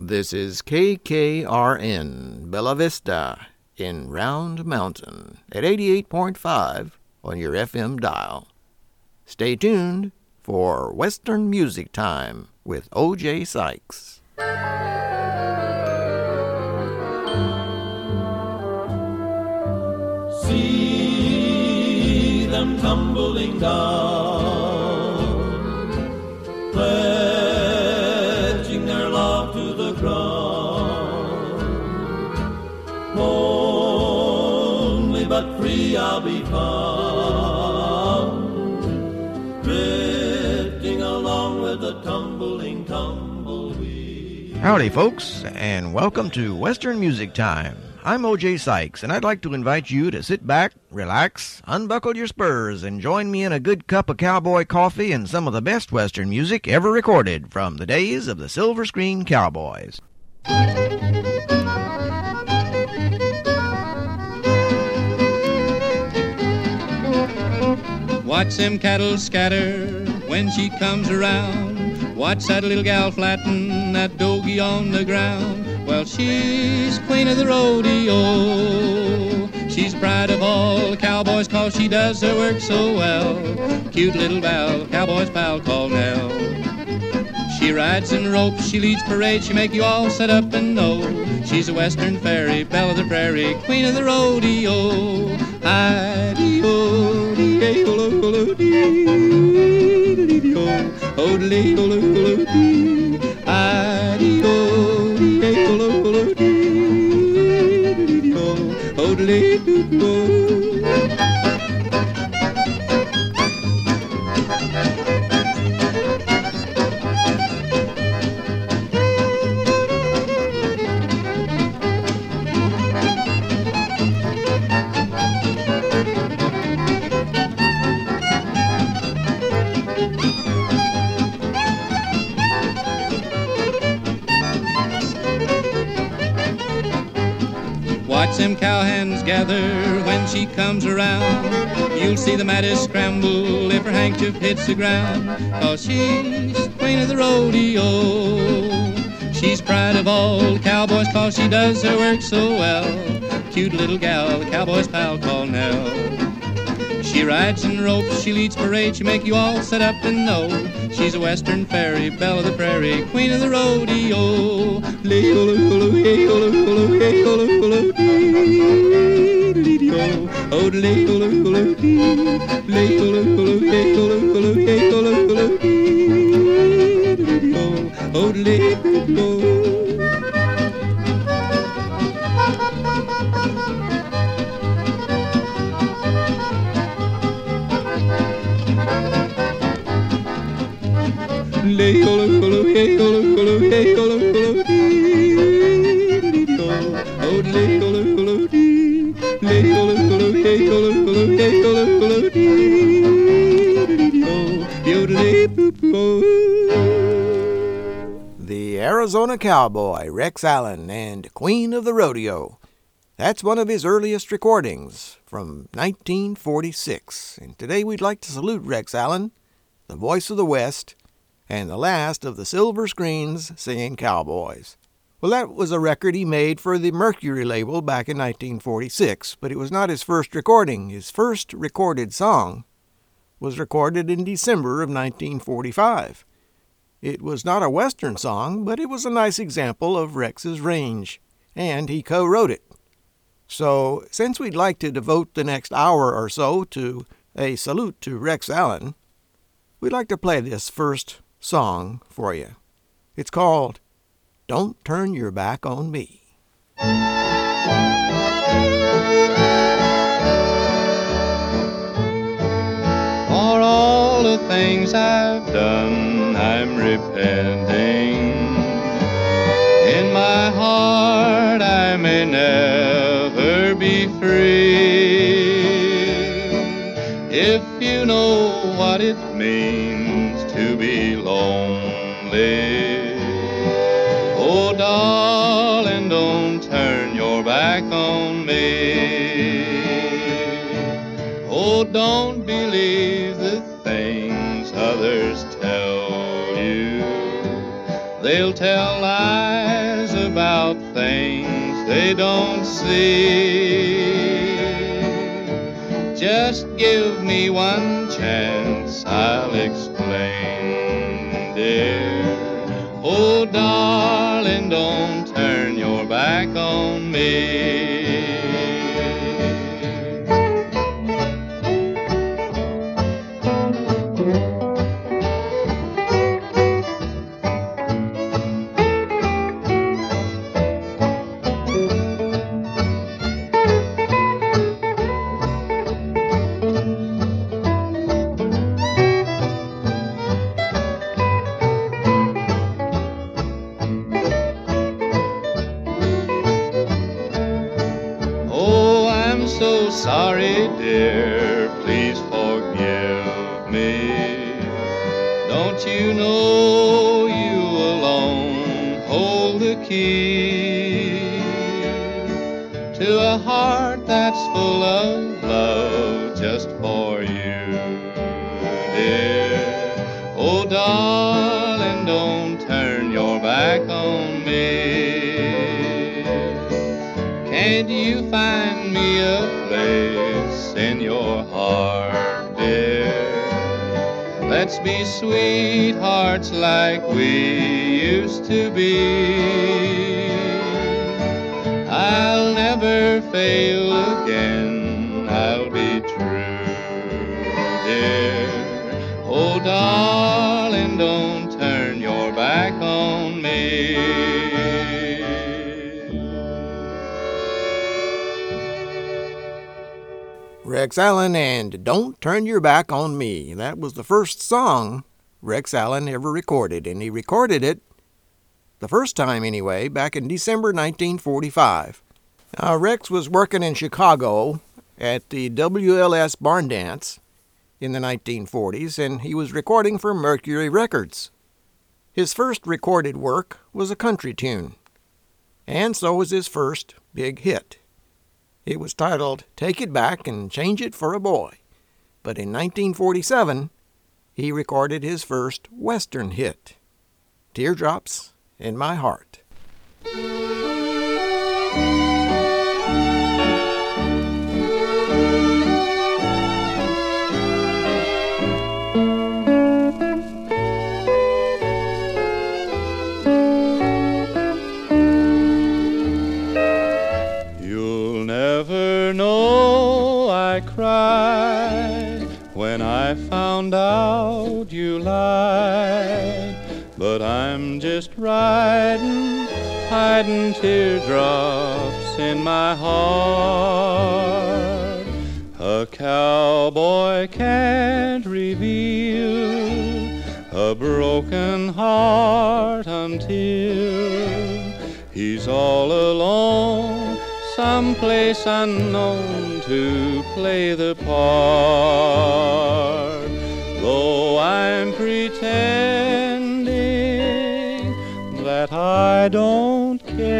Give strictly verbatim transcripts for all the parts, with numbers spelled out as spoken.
This is K K R N Bella Vista in Round Mountain at eighty-eight point five on your F M dial. Stay tuned for Western Music Time with O J Sykes. See them tumbling down, pledging their love to the ground. Lonely but free I'll be found, drifting along with the tumbling tumbleweed. Howdy, folks, and welcome to Western Music Time. I'm O J Sykes, and I'd like to invite you to sit back, relax, unbuckle your spurs, and join me in a good cup of cowboy coffee and some of the best Western music ever recorded from the days of the Silver Screen Cowboys. Watch them cattle scatter when she comes around. Watch that little gal flatten that doggie on the ground. Well, she's queen of the rodeo. She's pride of all cowboys, 'cause she does her work so well. Cute little Val, cowboy's pal called Nell. She rides and ropes, she leads parade, she make you all sit up and know. She's a western fairy, belle of the prairie, queen of the rodeo. Hi-dee-o, dee-ay-o-lo-lo-dee-dee-dee-o, oh-dee-ay-o-lo-lo-dee, hi-dee-o. Watch them cowhands gather when she comes around. You'll see the maddest scramble if her handkerchief hits the ground. 'Cause she's queen of the rodeo. She's pride of all cowboys, 'cause she does her work so well. Cute little gal, the cowboy's pal called Nell. She rides and ropes, she leads parade, she make you all sit up and know. She's a western fairy, belle of the prairie, queen of the rodeo. The Arizona Cowboy, Rex Allen, and Queen of the Rodeo. That's one of his earliest recordings from nineteen forty-six. And today we'd like to salute Rex Allen, the voice of the West, and the last of the Silver Screens singing cowboys. Well, that was a record he made for the Mercury label back in nineteen forty-six, but it was not his first recording. His first recorded song was recorded in December of nineteen forty-five. It was not a Western song, but it was a nice example of Rex's range, and he co-wrote it. So, since we'd like to devote the next hour or so to a salute to Rex Allen, we'd like to play this first song for you. It's called Don't Turn Your Back on Me. For all the things I've done, I'm repenting. In my heart I may never be free. If you know what it means to be lonely, oh darling, don't turn your back on me. Oh, don't believe the things others tell you. They'll People tell lies about things they don't see. Just give me one chance, I'll explain, dear. Oh, darling, don't turn your back on me. So sorry, dear, please forgive me. Don't you know you alone hold the key to a heart that's full of love just for you, dear. Oh, darling, don't turn your back on me. Can't you find me a place in your heart, dear? Let's be sweethearts like we used to be. I'll never fail again, I'll be true, dear. Oh, darling, don't turn your back on me. Rex Allen and Don't Turn Your Back on Me. That was the first song Rex Allen ever recorded, and he recorded it, the first time anyway, back in December nineteen forty-five. Now, Rex was working in Chicago at the W L S Barn Dance in the nineteen forties, and he was recording for Mercury Records. His first recorded work was a country tune, and so was his first big hit. It was titled Take It Back and Change It for a Boy. But in nineteen forty-seven, he recorded his first Western hit, Teardrops in My Heart. Know I cried when I found out you lied, but I'm just riding, hiding teardrops in my heart. A cowboy can't reveal a broken heart until he's all alone, someplace unknown to play the part. Though I'm pretending that I don't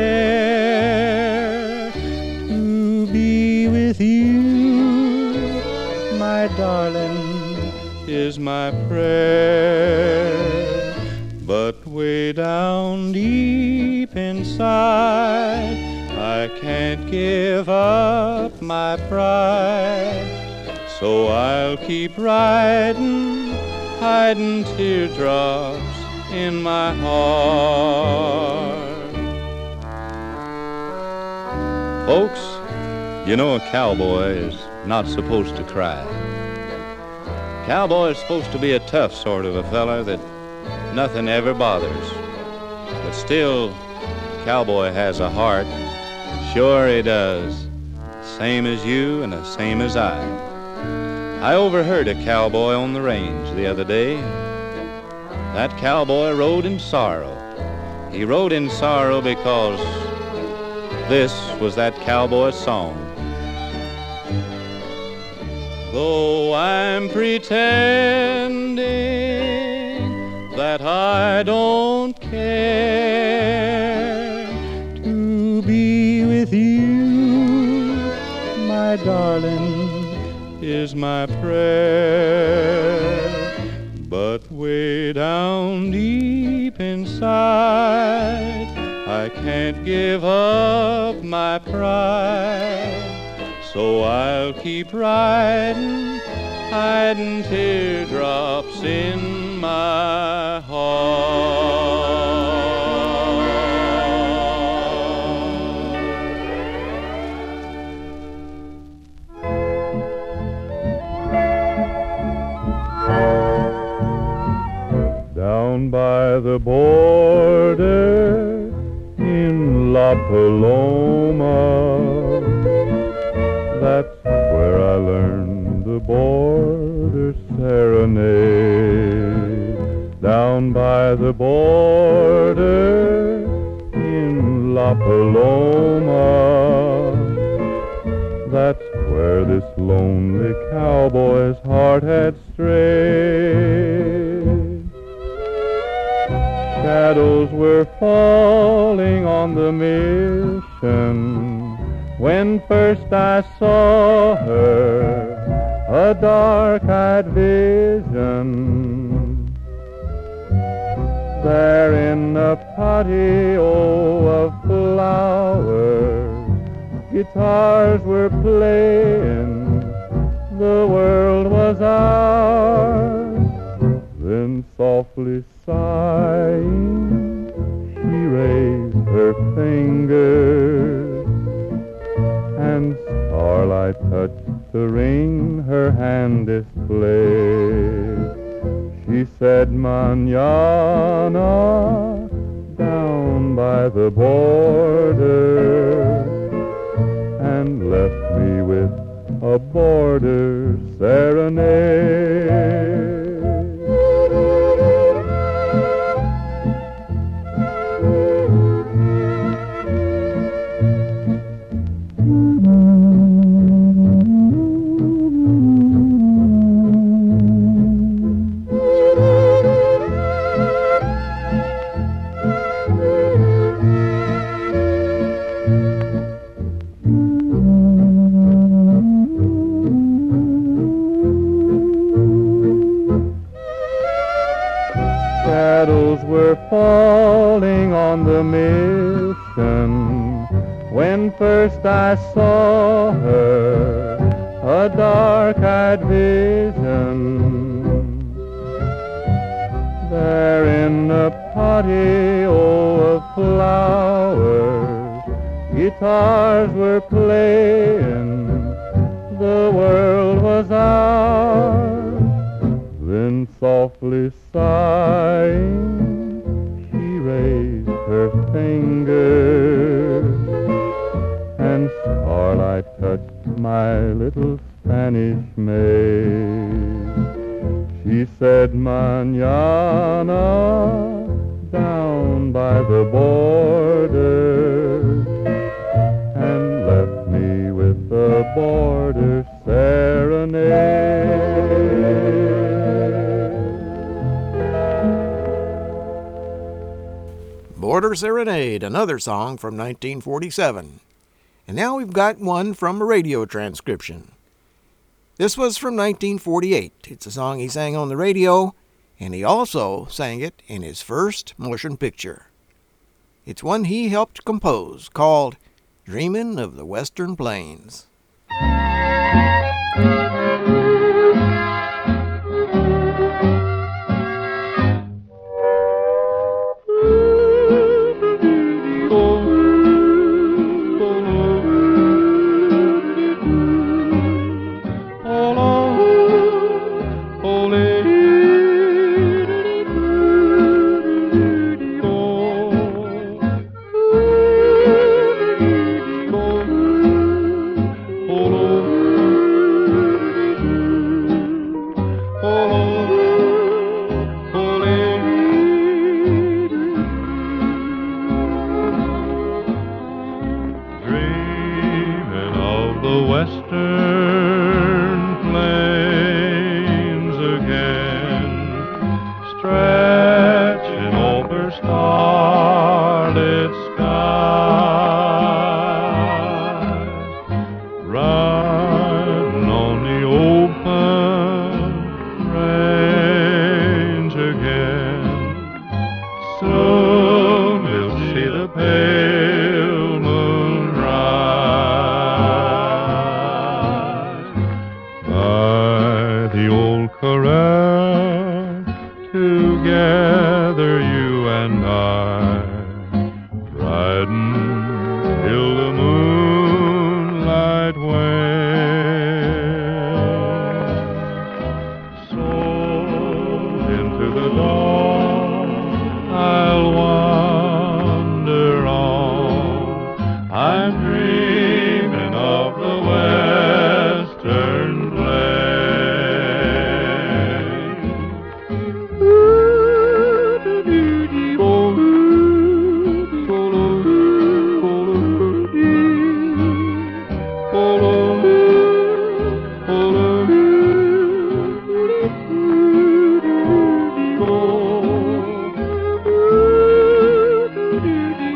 care to be with you, my darling, is my prayer. But way down deep inside, I can't give up my pride, so I'll keep riding, hiding teardrops in my heart. Folks, you know a cowboy is not supposed to cry. Cowboy is supposed to be a tough sort of a fella that nothing ever bothers. But still, cowboy has a heart. Sure he does. Same as you and the same as I. I overheard a cowboy on the range the other day. That cowboy rode in sorrow. He rode in sorrow because this was that cowboy's song. Though I'm pretending that I don't care to be with you, my darling, is my prayer. But way down deep inside, side. I can't give up my pride, so I'll keep riding, hiding teardrops in my heart. Down by the border in La Paloma, that's where I learned the border serenade. Down by the border in La Paloma, that's where this lonely cowboy's heart had strayed. Shadows were falling on the mission when first I saw her, a dark-eyed vision. There in a patio of flowers, guitars were playing, the world was ours. Then softly sighing, she raised her finger, and starlight touched the ring her hand displayed. She said, "Mañana, down by the border," and left me with a border serenade. Shadows were falling on the mission when first I saw her, a dark-eyed vision. There in a patio of flowers, guitars were playing, the world was ours. Then softly sighing, she raised her finger, and starlight touched my little Spanish maid. She said, "Mañana, down by the border," and left me with a border serenade. Border Serenade, another song from nineteen forty-seven. And now we've got one from a radio transcription. This was from nineteen forty-eight. It's a song he sang on the radio, and he also sang it in his first motion picture. It's one he helped compose, called Dreamin' of the Western Plains.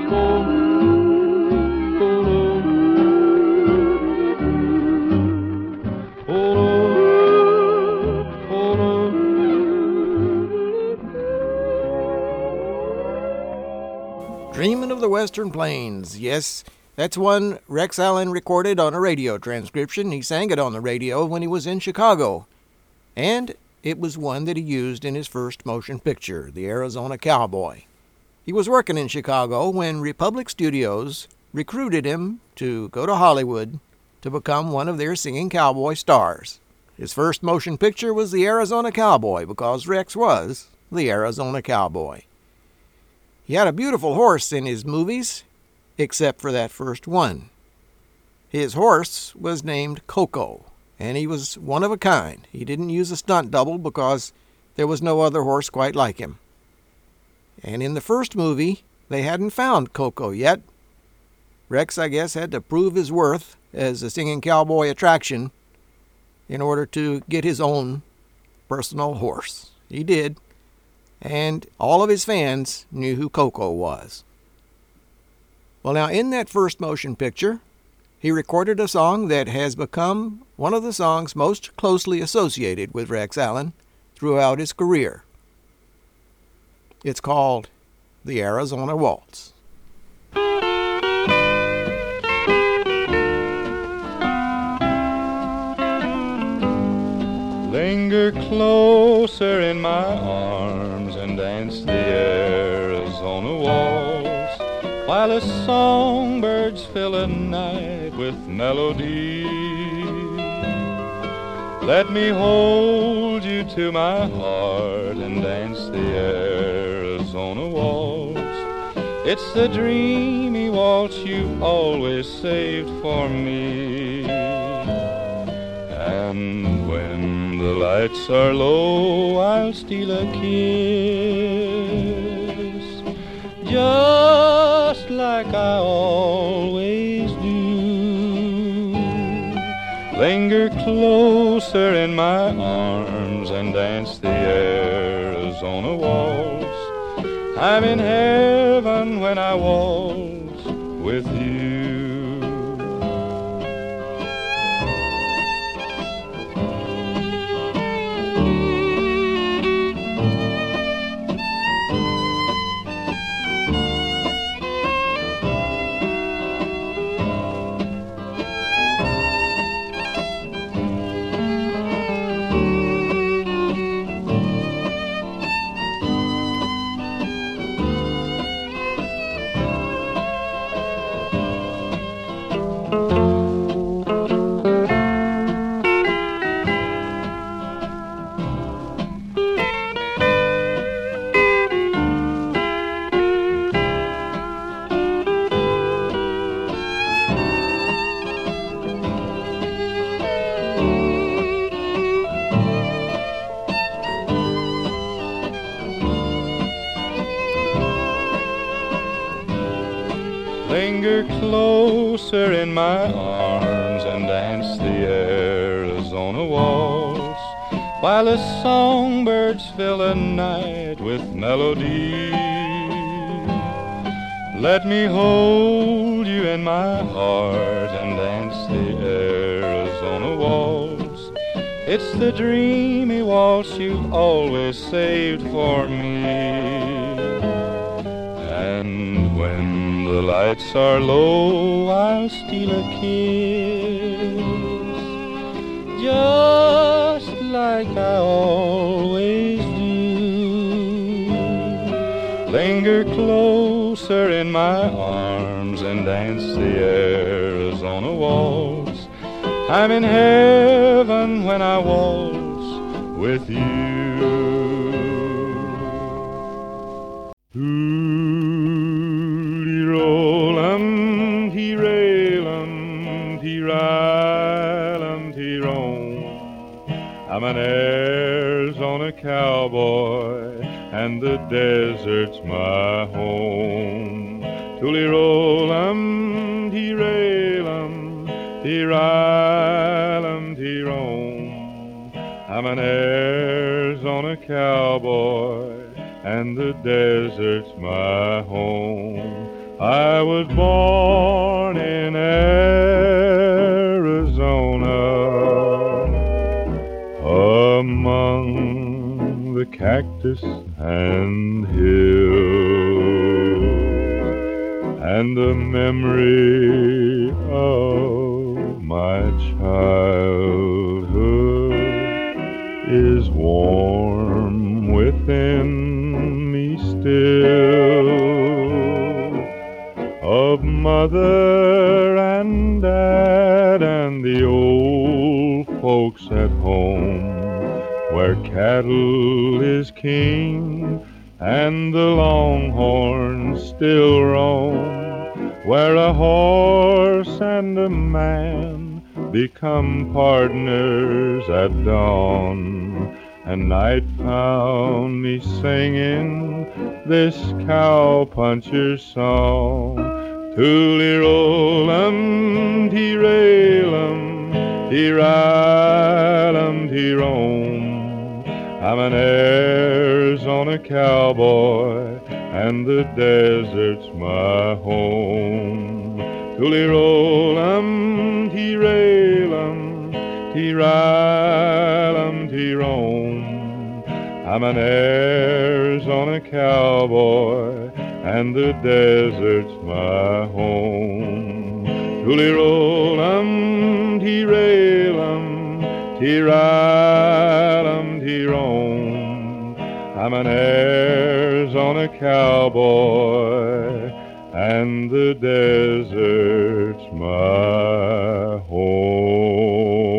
Dreamin' of the Western Plains. Yes, that's one Rex Allen recorded on a radio transcription. He sang it on the radio when he was in Chicago. And it was one that he used in his first motion picture, The Arizona Cowboy. He was working in Chicago when Republic Studios recruited him to go to Hollywood to become one of their singing cowboy stars. His first motion picture was The Arizona Cowboy because Rex was the Arizona Cowboy. He had a beautiful horse in his movies, except for that first one. His horse was named Coco, and he was one of a kind. He didn't use a stunt double because there was no other horse quite like him. And in the first movie, they hadn't found Coco yet. Rex, I guess, had to prove his worth as a singing cowboy attraction in order to get his own personal horse. He did. And all of his fans knew who Coco was. Well, now, in that first motion picture, he recorded a song that has become one of the songs most closely associated with Rex Allen throughout his career. It's called The Arizona Waltz. Linger closer in my arms and dance the Arizona waltz while the songbirds fill the night with melody. Let me hold you to my heart and dance the Arizona waltz. It's the dreamy waltz you've always saved for me. And when the lights are low, I'll steal a kiss, just like I always do. Linger closer in my arms and dance the Arizona waltz. I'm in heaven when I waltz with you. Linger closer in my arms and dance the Arizona waltz while the songbirds fill the night with melody. Let me hold you in my heart and dance the Arizona waltz. It's the dreamy waltz you've always saved for me. And when the lights are low, I'll steal a kiss, just like I always do. Linger closer in my arms and dance the Arizona waltz. I'm in heaven when I waltz with you. Roll-um, tee-rail-um, tee-ryle-um, tee-rom. I'm an Arizona cowboy, and the desert's my home. Tooly-roll-um, tee-rail-um, tee-ryle-um, tee-rom. I'm an Arizona cowboy, and the desert's my home. I was born in Arizona, among the cactus and hills, and the memory of my childhood is warm within me still, of mother and dad and the old folks at home, where cattle is king and the longhorns still roam, where a horse and a man become partners at dawn, and night found me singing this cowpuncher's song. Tooly-rollum, tee-raylum, tee-rylum, tee-rom. I'm an Arizona cowboy, and the desert's my home. Tooly-rollum, tee-raylum, tee-rylum, tee-rom. I'm an Arizona cowboy, and the desert's my home. Tooly-rollum, tee-raylum, tee-rylum, tee-rom. I'm an Arizona cowboy, and the desert's my home.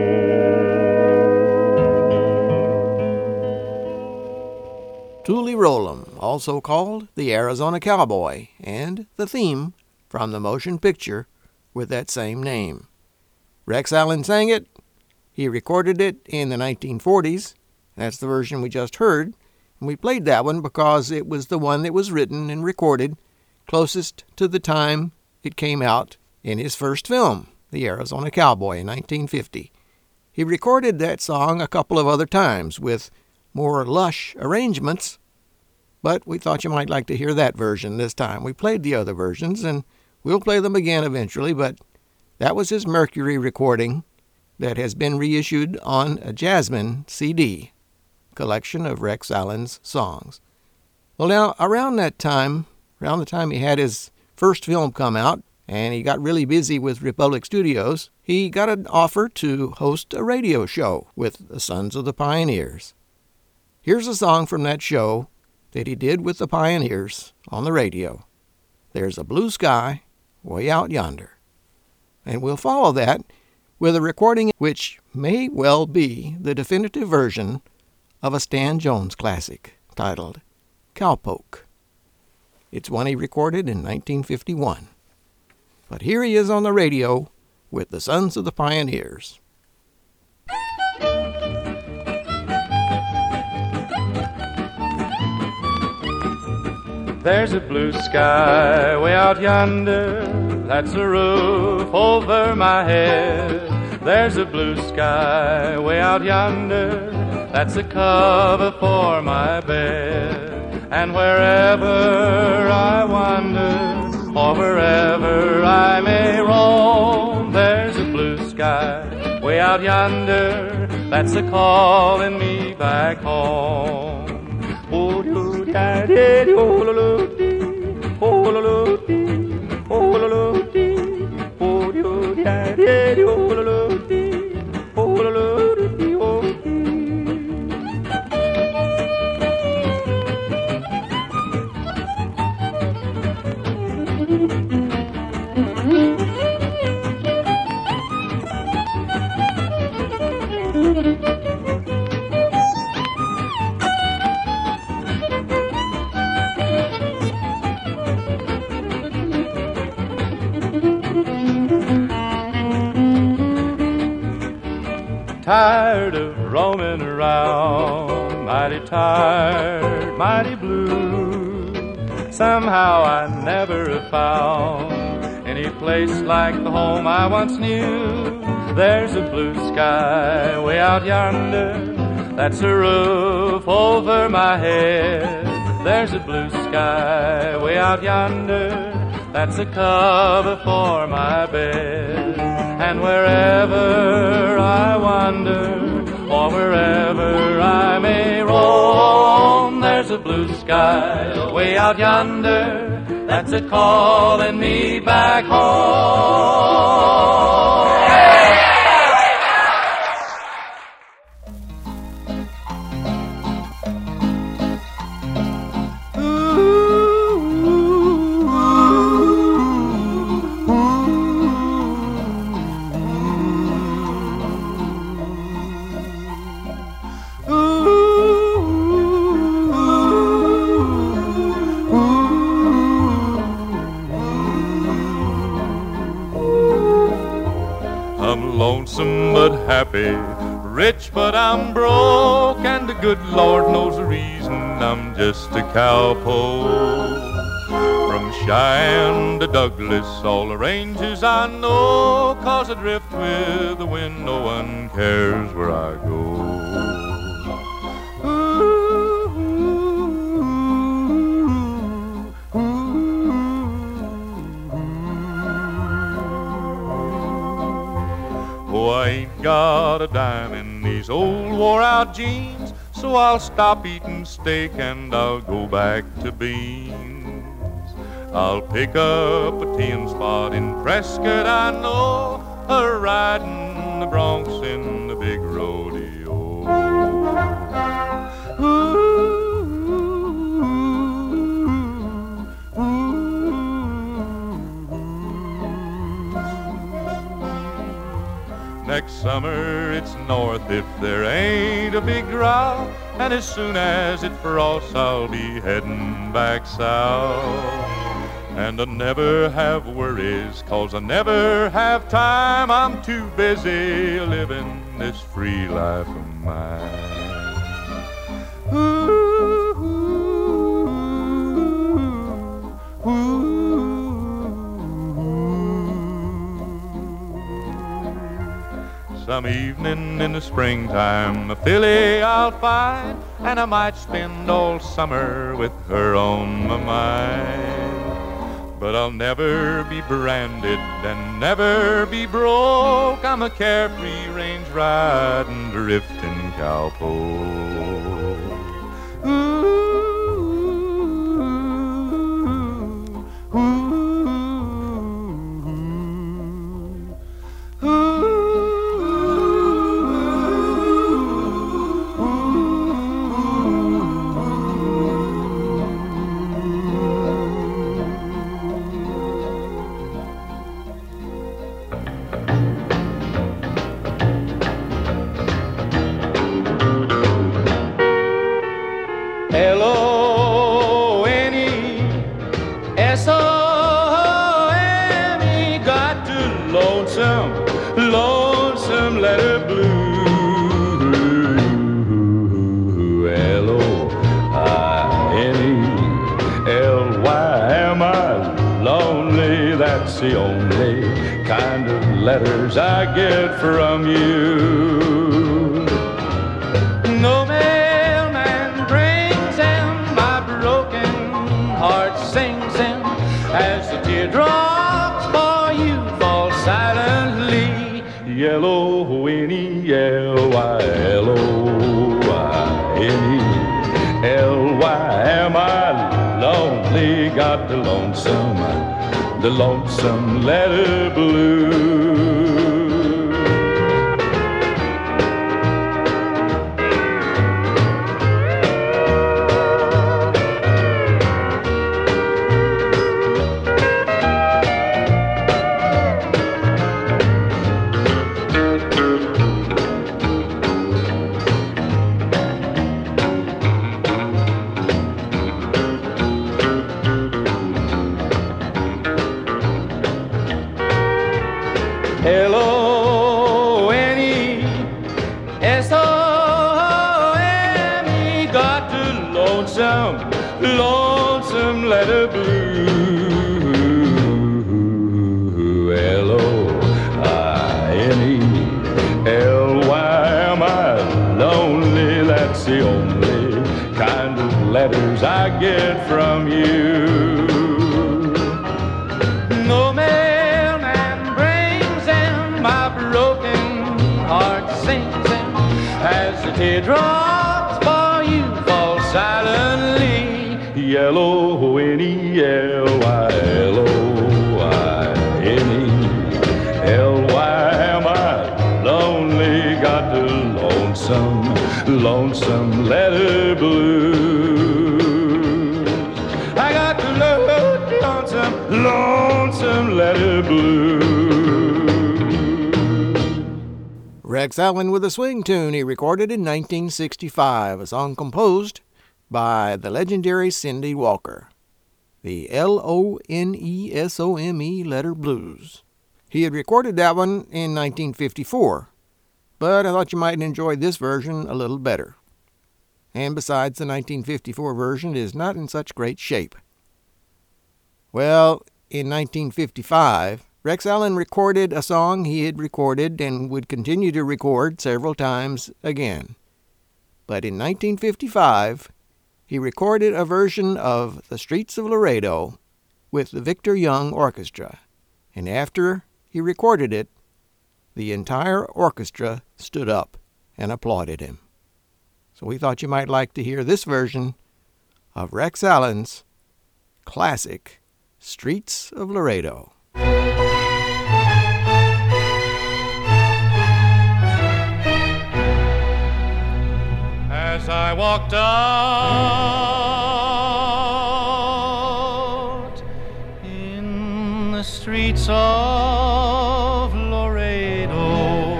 Tooly-rollum, also called the Arizona Cowboy, and the theme from the motion picture with that same name. Rex Allen sang it. He recorded it in the nineteen forties. That's the version we just heard. And we played that one because it was the one that was written and recorded closest to the time it came out in his first film, The Arizona Cowboy, in nineteen fifty. He recorded that song a couple of other times with more lush arrangements, but we thought you might like to hear that version this time. We played the other versions, and we'll play them again eventually, but that was his Mercury recording that has been reissued on a Jasmine C D, collection of Rex Allen's songs. Well, now, around that time, around the time he had his first film come out, and he got really busy with Republic Studios, he got an offer to host a radio show with the Sons of the Pioneers. Here's a song from that show that he did with the Pioneers on the radio. There's a blue sky way out yonder. And we'll follow that with a recording which may well be the definitive version of a Stan Jones classic titled Cowpoke. It's one he recorded in nineteen fifty-one. But here he is on the radio with the Sons of the Pioneers. There's a blue sky way out yonder, that's a roof over my head. There's a blue sky way out yonder, that's a cover for my bed. And wherever I wander, or wherever I may roam, there's a blue sky way out yonder, that's a calling me back home. Oh, do da dee oh lo lo dee, oh lo lo dee, oh lo lo dee, oh do da dee oh lo lo dee, oh lo lo dee oh dee. Tired of roaming around, mighty tired, mighty blue. Somehow I never have found any place like the home I once knew. There's a blue sky way out yonder, that's a roof over my head. There's a blue sky way out yonder, that's a cover for my bed. And wherever I wander, or wherever I may roam, there's a blue sky way out yonder, that's a calling me back home. Lonesome but happy, rich but I'm broke, and the good Lord knows the reason I'm just a cowpoke. From Cheyenne to Douglas, all the ranges I know, 'cause I drift with the wind, no one cares where I go. Oh, I ain't got a dime in these old wore-out jeans, so I'll stop eating steak and I'll go back to beans. I'll pick up a tin spot in Prescott, I know, a riding the broncs in the big rodeo. Next summer it's north if there ain't a big drought, and as soon as it frosts I'll be heading back south. And I never have worries, 'cause I never have time, I'm too busy living this free life of mine. Ooh, ooh, ooh. Some evening in the springtime, a filly I'll find, and I might spend all summer with her on my mind. But I'll never be branded and never be broke, I'm a carefree range riding, drifting cowpoke. Ooh, ooh, ooh, ooh. L O N E S O M E, got to lonesome, lonesome letter blue. L O I N E L Y, am I lonely? That's the only kind of letters I get from you. No mailman brings them, my broken heart sings them, as the teardrops for you fall silently. Yellow Winnie, L Y L O I N E L Y, am I lonely? Got the lonesome, the lonesome letter blue. L O N E S O M E, got the lonesome, lonesome letter blue. L O I N E L Y, am I lonely? That's the only kind of letters I get from you. teardrops for you fall silently. Yellow N E L Y, L O I N E L Y. Am I lonely? Got the lonesome, lonesome letter blues. I got the lonesome, lonesome letter blues. Rex Allen with a swing tune he recorded in nineteen sixty-five, a song composed by the legendary Cindy Walker, the L O N E S O M E letter blues. He had recorded that one in nineteen fifty-four, but I thought you might enjoy this version a little better. And besides, the nineteen fifty-four version is not in such great shape. Well, in nineteen fifty-five, Rex Allen recorded a song he had recorded and would continue to record several times again. But in nineteen fifty-five, he recorded a version of The Streets of Laredo with the Victor Young Orchestra, and after he recorded it, the entire orchestra stood up and applauded him. So we thought you might like to hear this version of Rex Allen's classic Streets of Laredo. As I walked out in the streets of Laredo,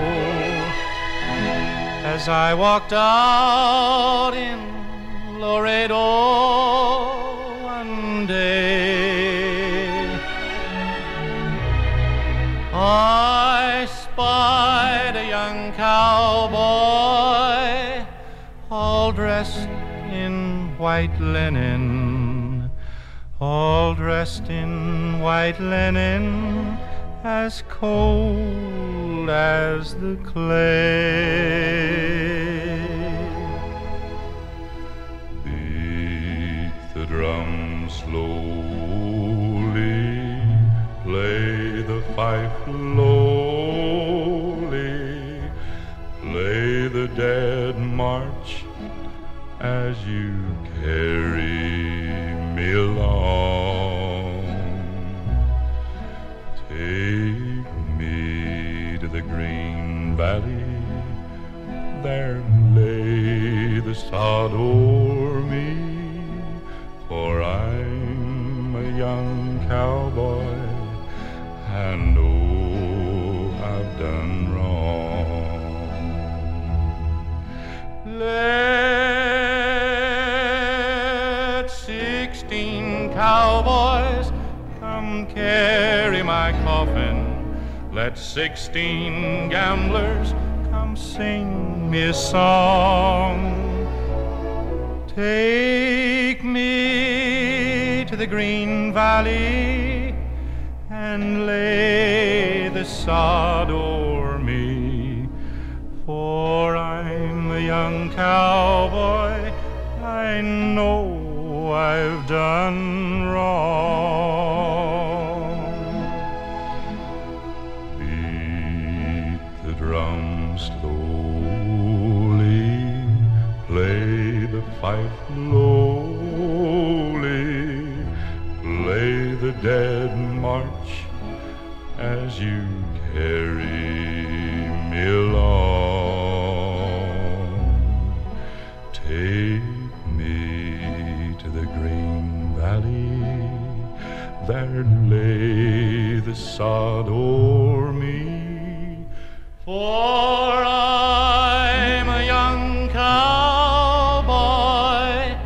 as I walked out in Laredo one day, I spied a young cowboy all dressed in white linen, all dressed in white linen, as cold as the clay. Beat the drum slowly, play the fife lowly, play the dead march as you carry me along. Take me to the green valley, there lay the sod o'er me, for I'm a young cowboy and oh, I've done wrong. Let sixteen cowboys come carry my coffin. Let sixteen gamblers come sing me a song. Take me to the green valley and lay the sod o'er me, for I'm a young cowboy, I know I've done wrong. Beat the drum slowly, play the fife lowly, play the dead march as you carry me along. Take me to the green valley, there lay the sod o'er me, for I'm a young cowboy,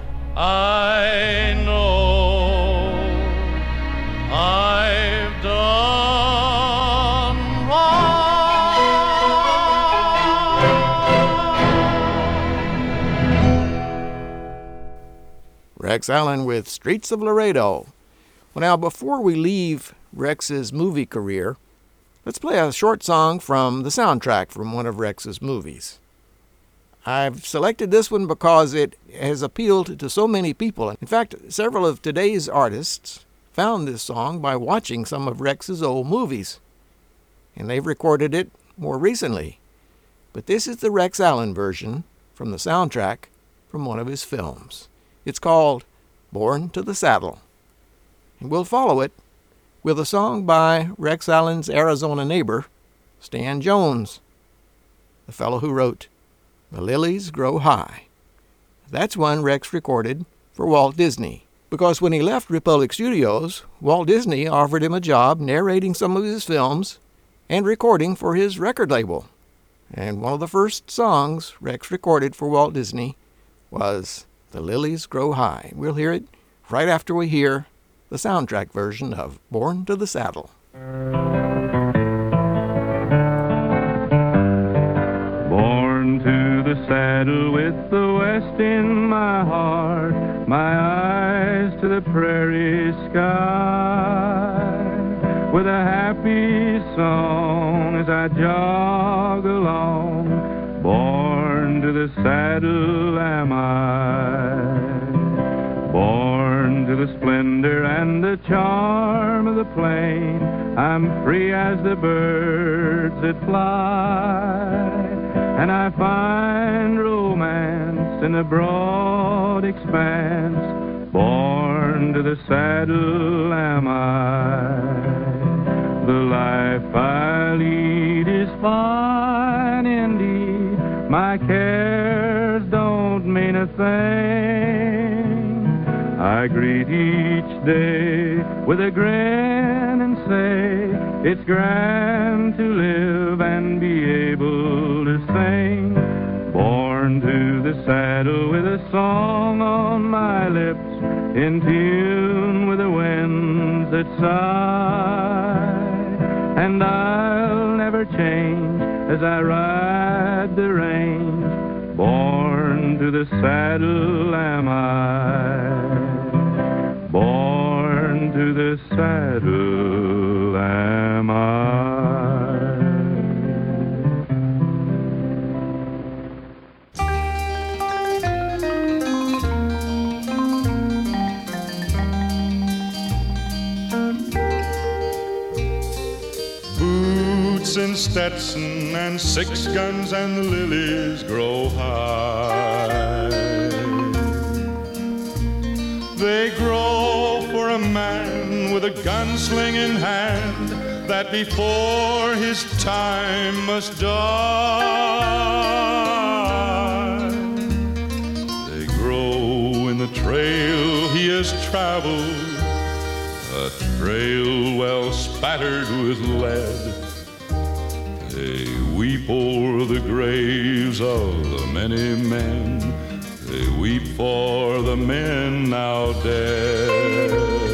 I know I've done wrong. Rex Allen with Streets of Laredo. Well, now, before we leave Rex's movie career, let's play a short song from the soundtrack from one of Rex's movies. I've selected this one because it has appealed to so many people. In fact, several of today's artists found this song by watching some of Rex's old movies, and they've recorded it more recently. But this is the Rex Allen version from the soundtrack from one of his films. It's called Born to the Saddle. And we'll follow it with a song by Rex Allen's Arizona neighbor, Stan Jones, the fellow who wrote The Lilies Grow High. That's one Rex recorded for Walt Disney, because when he left Republic Studios, Walt Disney offered him a job narrating some of his films and recording for his record label. And one of the first songs Rex recorded for Walt Disney was The Lilies Grow High. We'll hear it right after we hear the soundtrack version of Born to the Saddle. Born to the saddle with the west in my heart, my eyes to the prairie sky, with a happy song as I jog along. Born to the saddle am I, born to the splendor and the charm of the plain. I'm free as the birds that fly, and I find romance in the broad expanse. Born to the saddle am I. The life I lead is fine indeed. My cares don't mean a thing. I greet each day with a grin and say, it's grand to live and be able to sing. Born to the saddle with a song on my lips, in tune with the winds that sigh. And I'll never change as I ride the range. Born to the saddle am I. Born to the saddle am I. Boots and Stetson and six guns and the lilies grow high. They grow for a man with a gunsling in hand that before his time must die. They grow in the trail he has traveled, a trail well spattered with lead. They weep o'er the graves of the many men. They weep for the men now dead.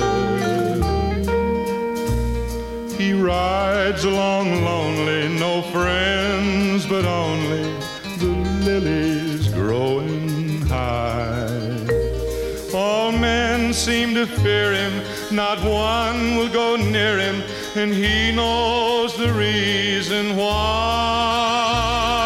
He rides along lonely, no friends but only the lilies growing high. All men seem to fear him, not one will go near him, and he knows the reason why.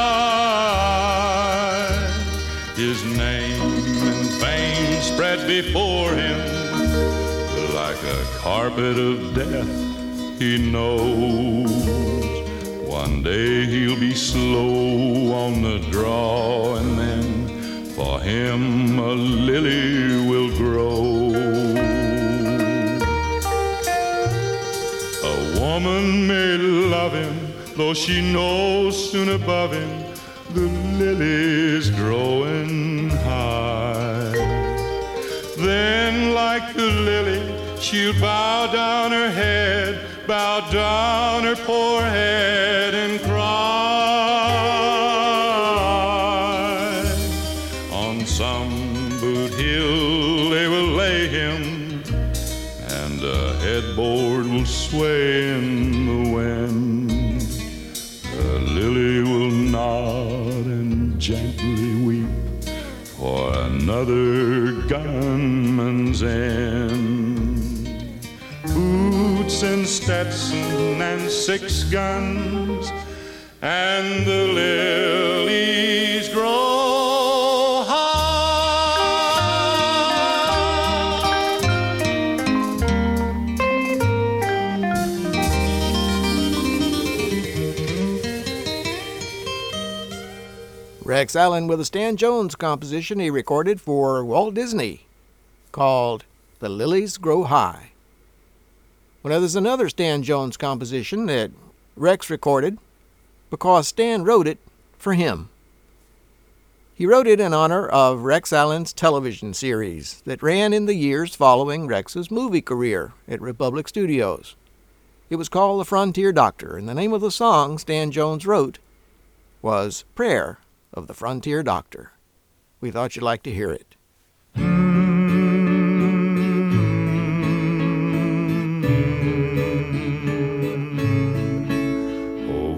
His name and fame spread before him like a carpet of death. He knows one day he'll be slow on the draw, and then for him a lily will grow. A woman may love him, though she knows soon above him the lily's growing high. Then like the lily she'll bow down her head, bow down her poor head and cry. On some boot hill they will lay him, and a headboard will sway in the wind. The lily will nod and gently weep for another gunman's end. Boots and Stetson and six guns, and the lilies grow high. Rex Allen with a Stan Jones composition he recorded for Walt Disney called The Lilies Grow High. Well, there's another Stan Jones composition that Rex recorded because Stan wrote it for him. He wrote it in honor of Rex Allen's television series that ran in the years following Rex's movie career at Republic Studios. It was called The Frontier Doctor, and the name of the song Stan Jones wrote was Prayer of the Frontier Doctor. We thought you'd like to hear it. Oh,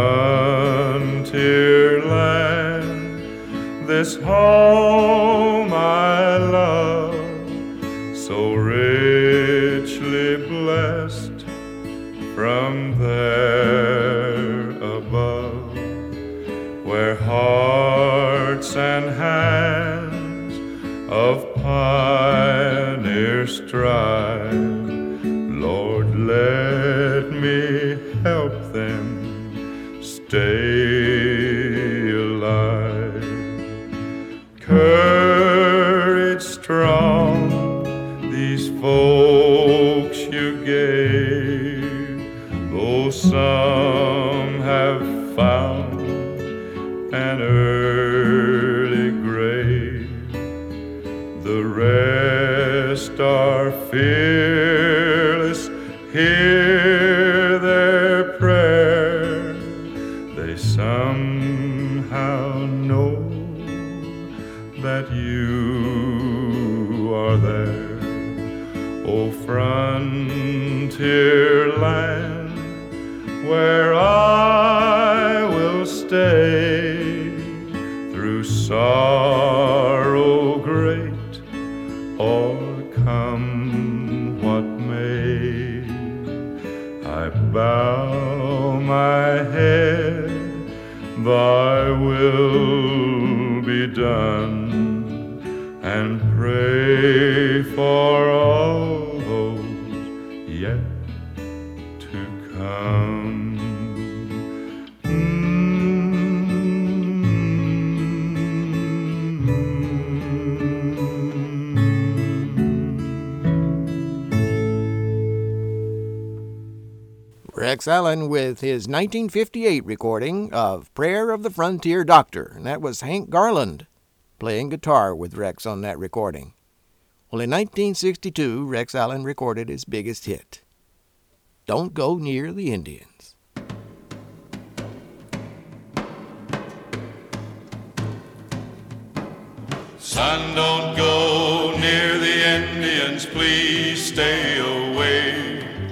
frontier land, this home I love, so richly blessed from there above, where hearts and hands of pioneers strive. Lord, let me help them stay alive. Courage strong, these folks you gave, though some have found an early grave, the rest are fearless. Hear their prayer, they somehow know that you are there. O frontier land, where I will stay through sorrow great or come what may. I bow my head, thy will be done, and pray for all those yet to come. Rex Allen with his nineteen fifty-eight recording of Prayer of the Frontier Doctor, and that was Hank Garland playing guitar with Rex on that recording. Well, in nineteen sixty-two, Rex Allen recorded his biggest hit, Don't Go Near the Indians. Son, don't go near the Indians, please stay away.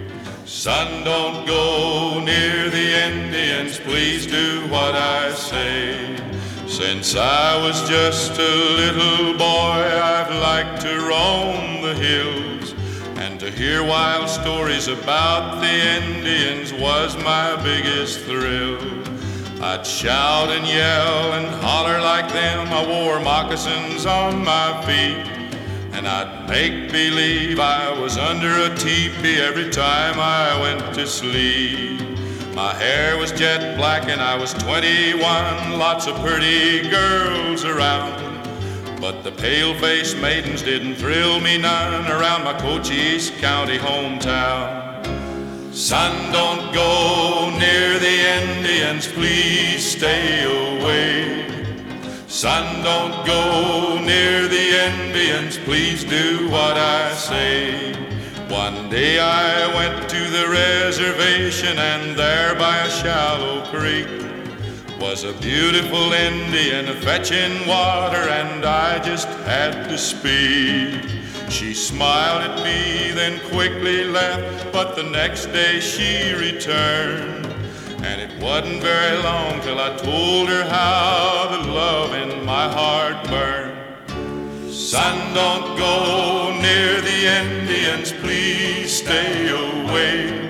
Son, don't go near the Indians, please do what I say. Since I was just a little boy, I've liked to roam the hills, and to hear wild stories about the Indians was my biggest thrill. I'd shout and yell and holler like them. I wore moccasins on my feet, and I'd make believe I was under a teepee every time I went to sleep. My hair was jet black and I was twenty-one, lots of pretty girls around, but the pale-faced maidens didn't thrill me none around my Cochise County hometown. Son, don't go near the Indians, please stay away. Son, don't go near the Indians, please do what I say. One day I went to the reservation, and there by a shallow creek was a beautiful Indian fetching water, and I just had to speak. She smiled at me, then quickly left, but the next day she returned. And it wasn't very long till I told her how the love in my heart burned. Son, don't go near the Indians, please stay away.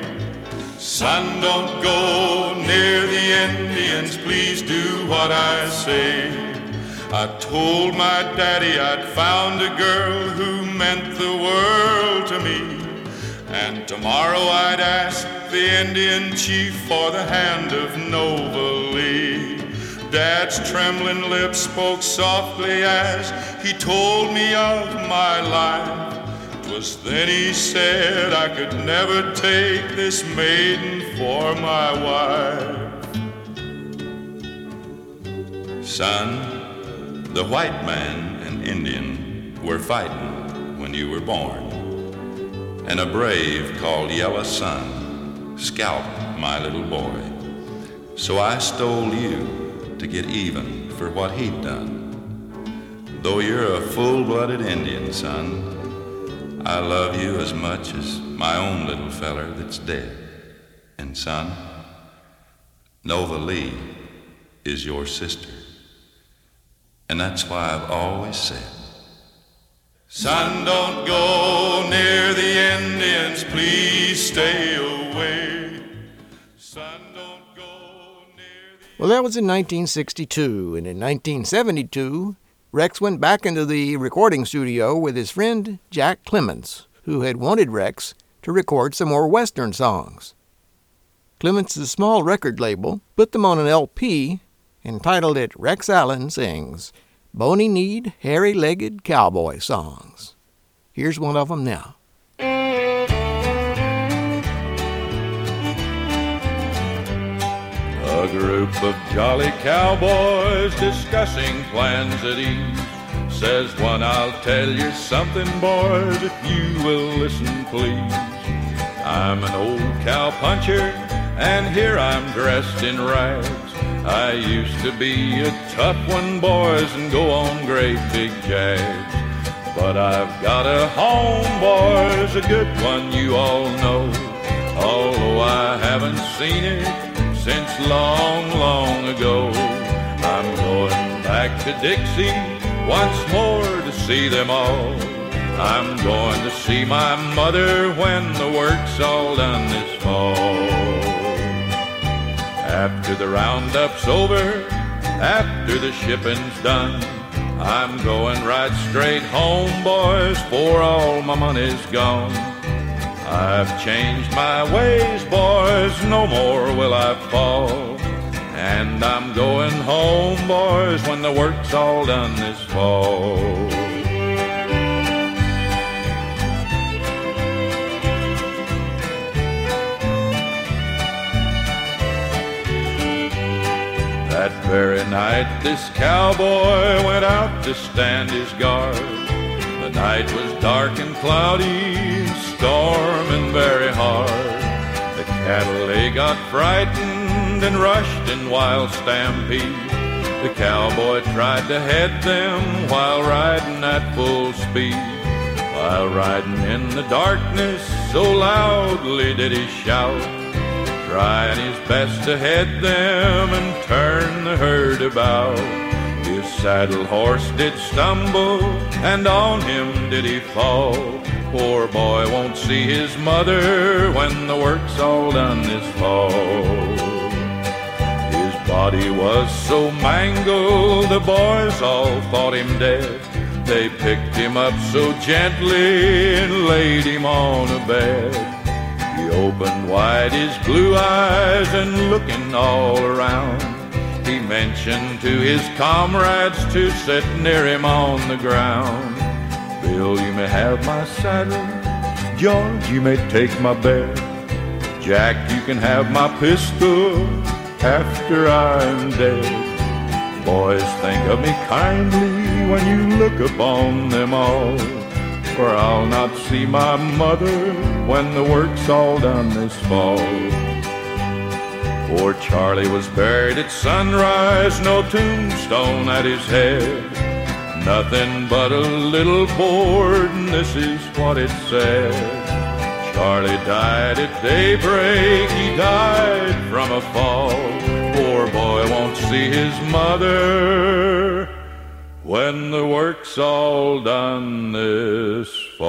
Son, don't go near the Indians, please do what I say. I told my daddy I'd found a girl who meant the world to me, and tomorrow I'd ask the Indian chief for the hand of Nova Lee. Dad's trembling lips spoke softly as he told me of my life. 'Twas then he said I could never take this maiden for my wife. Son, the white man and Indian were fighting when you were born, and a brave called Yellow Sun scalped my little boy. So I stole you to get even for what he'd done. Though you're a full-blooded Indian, son, I love you as much as my own little feller that's dead. And son, Nova Lee is your sister. And that's why I've always said, son, don't go near the Indians, please stay away. Son, don't go near the... Well, that was in nineteen sixty-two, and in nineteen seventy-two, Rex went back into the recording studio with his friend Jack Clements, who had wanted Rex to record some more Western songs. Clements' small record label put them on an L P and titled it Rex Allen Sings Bony-Kneed, Hairy-Legged Cowboy Songs. Here's one of them now. A group of jolly cowboys discussing plans at ease. Says one, I'll tell you something, boys, if you will listen, please. I'm an old cowpuncher, and here I'm dressed in rags. I used to be a tough one, boys, and go on great big jags. But I've got a home, boys, a good one you all know, although I haven't seen it since long, long ago. I'm going back to Dixie once more to see them all. I'm going to see my mother when the work's all done this fall. After the roundup's over, after the shipping's done, I'm going right straight home, boys, for all my money's gone. I've changed my ways, boys, no more will I fall. And I'm going home, boys, when the work's all done this fall. That very night this cowboy went out to stand his guard. The night was dark and cloudy, storming very hard. The cattle, they got frightened and rushed in wild stampede. The cowboy tried to head them while riding at full speed. While riding in the darkness, so loudly did he shout, trying his best to head them and turn the herd about. His saddle horse did stumble, and on him did he fall. Poor boy won't see his mother when the work's all done this fall. His body was so mangled, the boys all thought him dead. They picked him up so gently and laid him on a bed. He opened wide his blue eyes and looking all around, he mentioned to his comrades to sit near him on the ground. Bill, you may have my saddle. George, you may take my bed. Jack, you can have my pistol after I'm dead. Boys, think of me kindly when you look upon them all, for I'll not see my mother when the work's all done this fall. Poor Charlie was buried at sunrise, no tombstone at his head. Nothing but a little board, and this is what it said. Charlie died at daybreak, he died from a fall. Poor boy won't see his mother when the work's all done this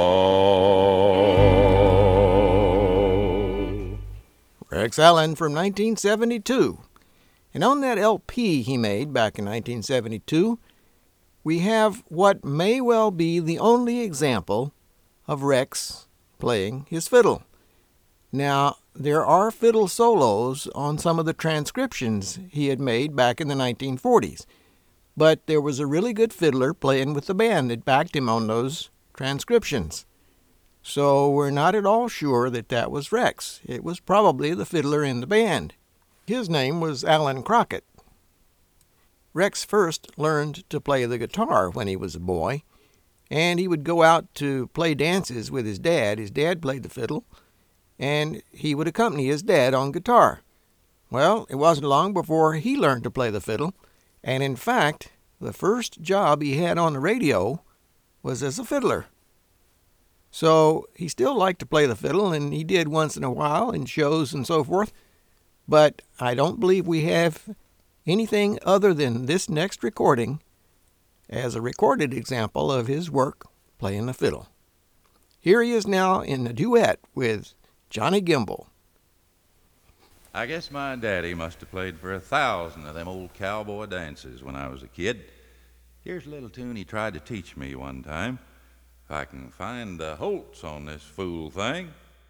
fall. Rex Allen from nineteen seventy-two. And on that L P he made back in nineteen seventy-two, we have what may well be the only example of Rex playing his fiddle. Now, there are fiddle solos on some of the transcriptions he had made back in the nineteen forties, but there was a really good fiddler playing with the band that backed him on those transcriptions. So we're not at all sure that that was Rex. It was probably the fiddler in the band. His name was Alan Crockett. Rex first learned to play the guitar when he was a boy, and he would go out to play dances with his dad. His dad played the fiddle, and he would accompany his dad on guitar. Well, it wasn't long before he learned to play the fiddle, and in fact, the first job he had on the radio was as a fiddler. So he still liked to play the fiddle, and he did once in a while in shows and so forth, but I don't believe we have anything other than this next recording as a recorded example of his work playing the fiddle. Here he is now in a duet with Johnny Gimble. I guess my daddy must have played for a thousand of them old cowboy dances when I was a kid. Here's a little tune he tried to teach me one time. If I can find the Holtz on this fool thing.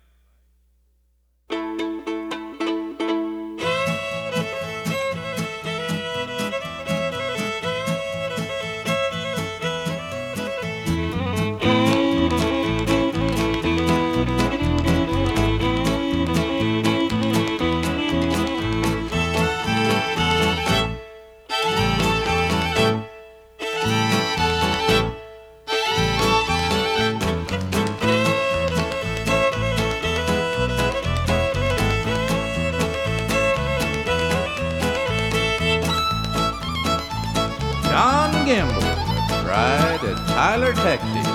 Right at Tyler, Texas.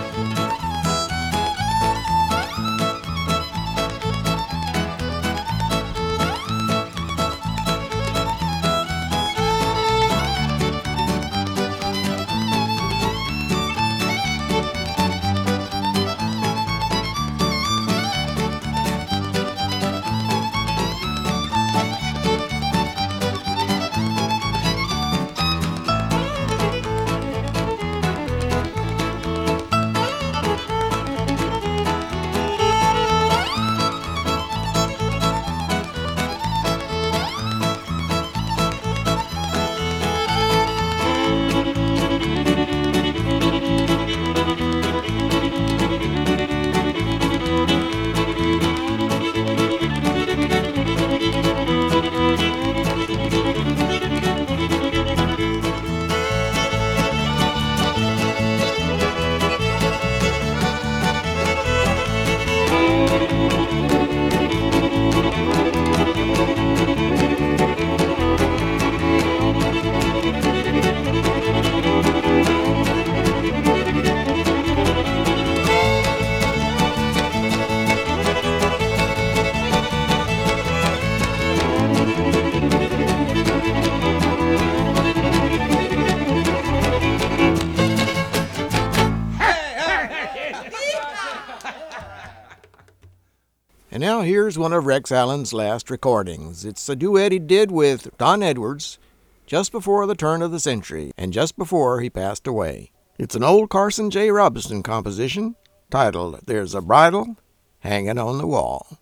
And now here's one of Rex Allen's last recordings. It's a duet he did with Don Edwards just before the turn of the century and just before he passed away. It's an old Carson J. Robinson composition titled There's a Bridle Hanging on the Wall.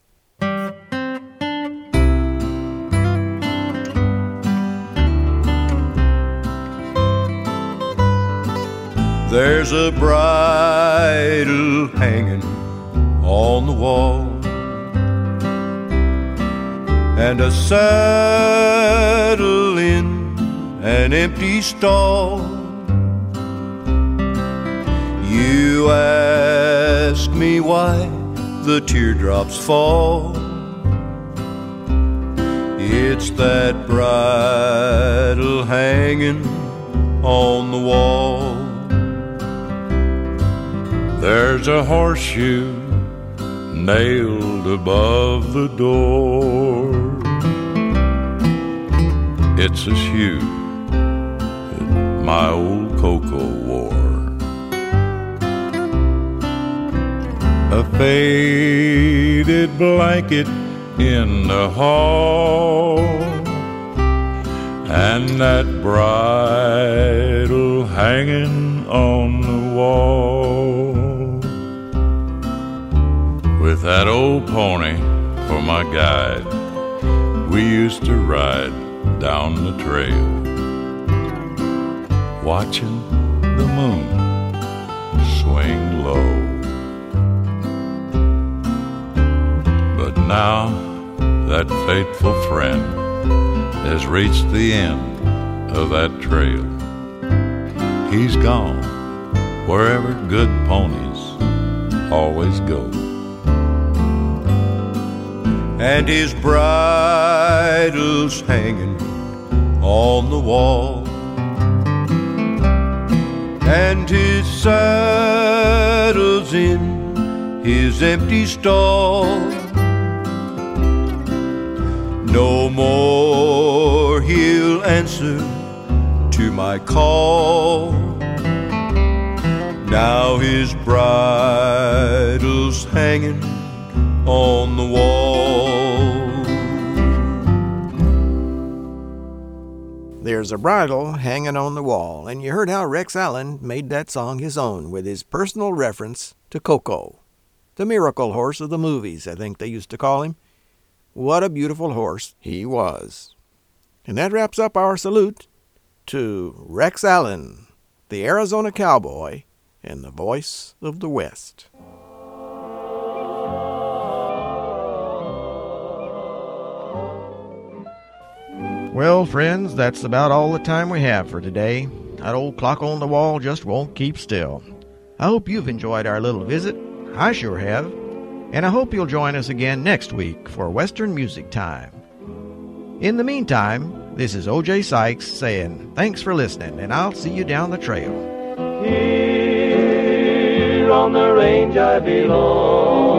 There's a bridle hanging on the wall, and a saddle in an empty stall. You ask me why the teardrops fall. It's that bridle hanging on the wall. There's a horseshoe nailed above the door. It's a shoe that my old Coco wore. A faded blanket in the hall, and that bridle hanging on the wall. With that old pony for my guide. We used to ride down the trail, watching the moon swing low. But now that fateful friend has reached the end of that trail. He's gone wherever good ponies always go. And his bridle's hanging on the wall, and his saddle's in his empty stall. No more he'll answer to my call. Now his bridle's hanging on the wall. There's a bridle hanging on the wall, and you heard how Rex Allen made that song his own with his personal reference to Coco, the miracle horse of the movies, I think they used to call him. What a beautiful horse he was. And that wraps up our salute to Rex Allen, the Arizona cowboy and the voice of the West. Well, friends, that's about all the time we have for today. That old clock on the wall just won't keep still. I hope you've enjoyed our little visit. I sure have. And I hope you'll join us again next week for Western Music Time. In the meantime, this is O J Sykes saying thanks for listening, and I'll see you down the trail. Here on the range I belong,